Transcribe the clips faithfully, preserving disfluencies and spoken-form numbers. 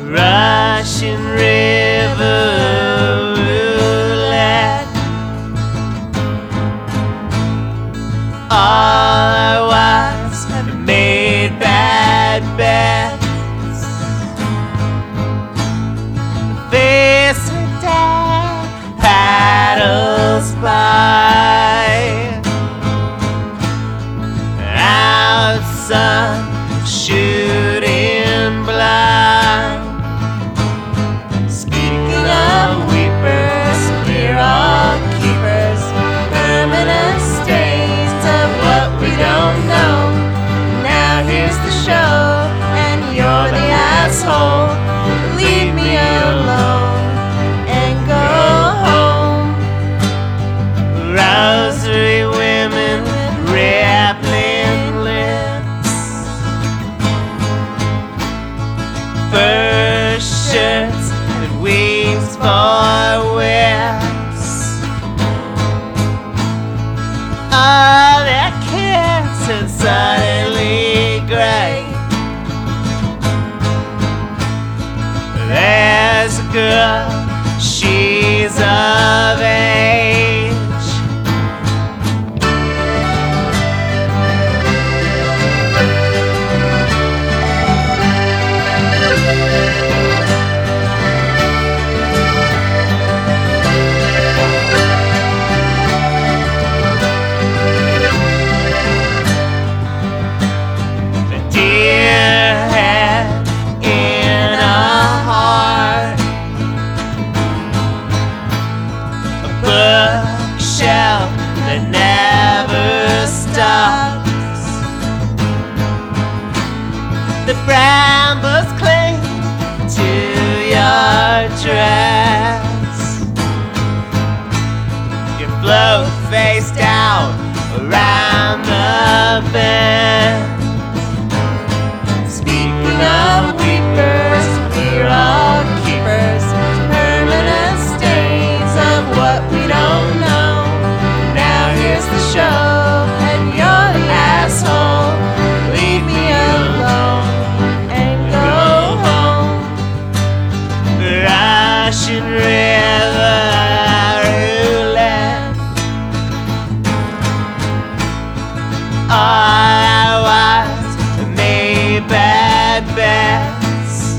Russian River roulette. All our wives have made bad bets. Face of death paddles by. Our sun shooting blind. Speaking of weepers, we're all keepers, permanent stains of what we don't know. Now here's the show, and you're the asshole. Leave me alone and go home. Rosary women with rippling lips, fur shirts and wings for whips. All their kids are suddenly great. There's a girl, she's of age. The deer head in a heart, a bookshelf that never stops. The brambles cling to your dress. You float face down around the bend. Speaking of weepers, we're all keepers, permanent stains of what we don't know. Now here's the show, and you're the asshole. Leave me alone and go home. Russian River roulette. All our wives have made bad bets.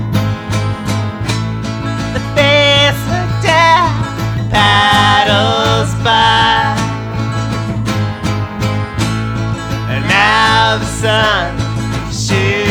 The face of death paddles by. And now the sun shoots